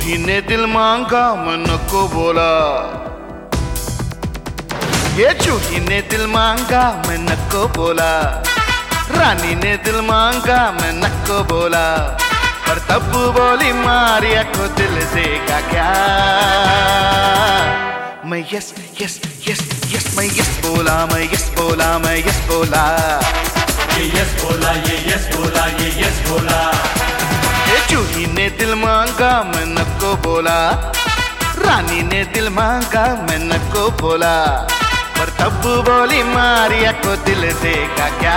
चूही ने दिल मांगा मैं नको बोला, ये चूही ने दिल मांगा मैं नको बोला, रानी ने दिल मांगा मैं नको बोला, पर तब बोली मारिया को दिल देगा क्या। मैं यस यस यस यस मैं यस बोला, मैं यस बोला, मैं यस बोला, ये यस बोला, ये यस बोला, ये यस बोला। ये चूही ने दिल मांगा मैं नको बोला, रानी ने दिल मांगा मैं नको बोला, पर तब बोली मारिया को दिल देगा क्या।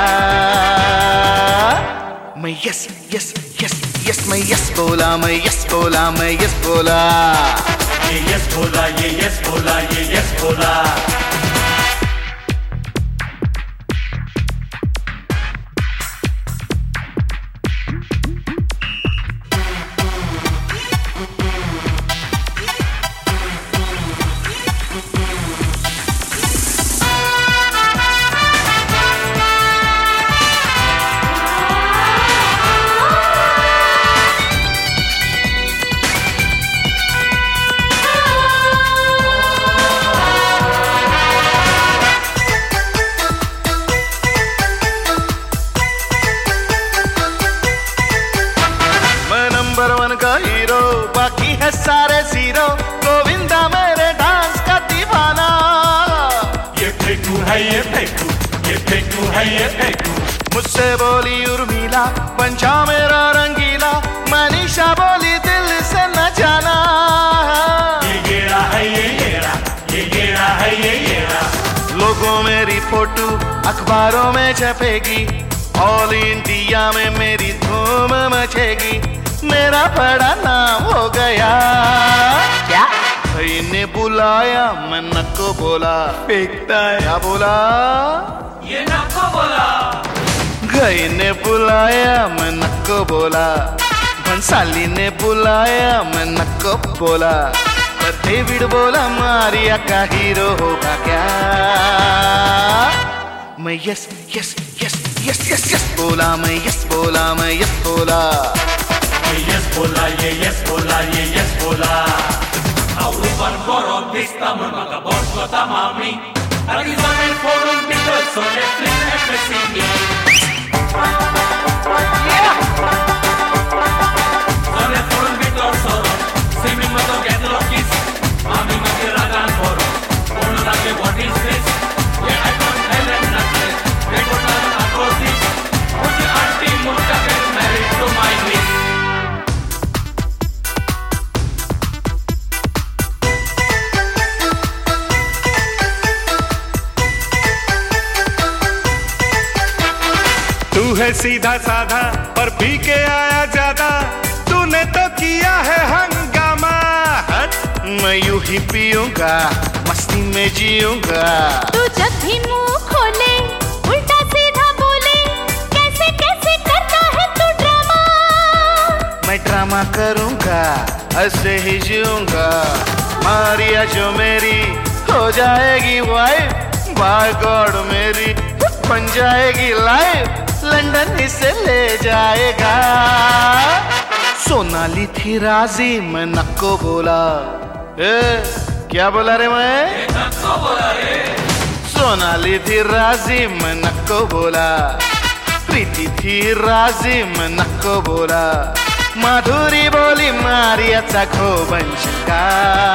मैं यस यस यस यस मैं यस बोला, मैं यस बोला, मैं यस बोला, ये यस बोला, ये यस बोला, ये यस बोला। नंबर वन का हीरो, बाकी है सारे जीरो, गोविंदा मेरे डांस का दीवाना। ये फेंकू है, ये फेंकू, ये फेंकू है, ये फेंकू। मुझसे बोली उर्मिला पंचा मेरा रंगीला, मनीषा बोली दिल से न जाना। ये गेरा है, ये गेरा, ये गेरा है, ये गेरा। लोगों मेरी फोटो अखबारों में छपेगी, ऑल इंडिया में मेरी धूम मचेगी, मेरा बड़ा नाम हो गया। क्या भाई ने बुलाया मैं नको बोला, फेंकता है क्या बोला, ये नको बोला। गई ने बुलाया मैं नको बोला, भंसाली ने बुलाया मैं नको बोला, पर डेविड बोला मारिया का हीरो होगा क्या। मैं yes yes yes yes yes yes बोला, मैं यस बोला, मैं यस बोला, ये यस बोला, ये यस बोला, ये यस बोla. Aurupan koron pistamun mga borsko tamami. Tagizanen forum bitol so Netflix FSCE. Zone forum bitol soro. Simi mato get lokis. Mami magi ragan foro. Ono lage what is this? Yeah, I don't tell them nothing. They don't learn about this. Mujhe auntie mujka get married to my niece. तू है सीधा साधा पर P के आया ज्यादा, तूने तो किया है हंगामा। हट मैं यूं ही पीऊंगा, मस्ती में जीऊंगा। तू जब भी मुंह खोले उल्टा सीधा बोले, कैसे कैसे करता है तू ड्रामा। मैं ड्रामा करूंगा, ऐसे ही जीऊंगा। मारिया जो मेरी हो जाएगी वाइफ, बाय गॉड मेरी बन जाएगी लाइफ, लंदन इसे ले जाएगा। सोनाली थी राजी मैं नको बोला, क्या बोला रे मैं, नको बोला रे। सोनाली थी राजी मैं नको बोला, प्रीति थी राजी मैं नको बोला, माधुरी बोली मारियाचा खोबंश का।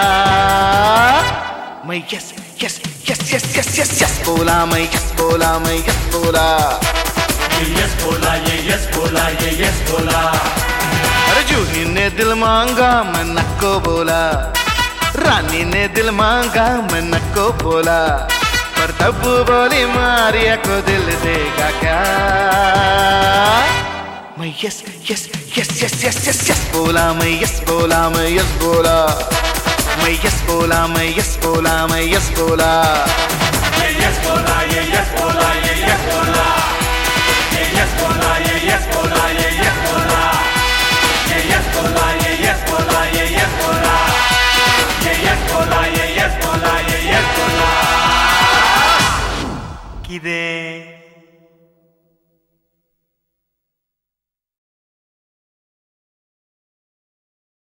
मैं yes yes yes yes yes yes yes बोला, मैं यस बोला, मैं यस बोला, ये यस बोला, ये यस बोला, ये यस बोला। अरे जूही ने दिल मांगा मैं नको बोला, रानी ने दिल मांगा मैं नको बोला, पर तब बोली मारिया को दिल देगा क्या। मैं yes yes yes yes yes yes yes बोला, मैं यस बोला, मैं यस बोला, मैं यस बोला, मैं यस बोला, मैं यस बोला, ये यस बोला, ये यस बोला, ये यस बोला। ये यस बोला, ये यस बोला, ये यस बोला। ये यस बोला, ये यस बोला, ये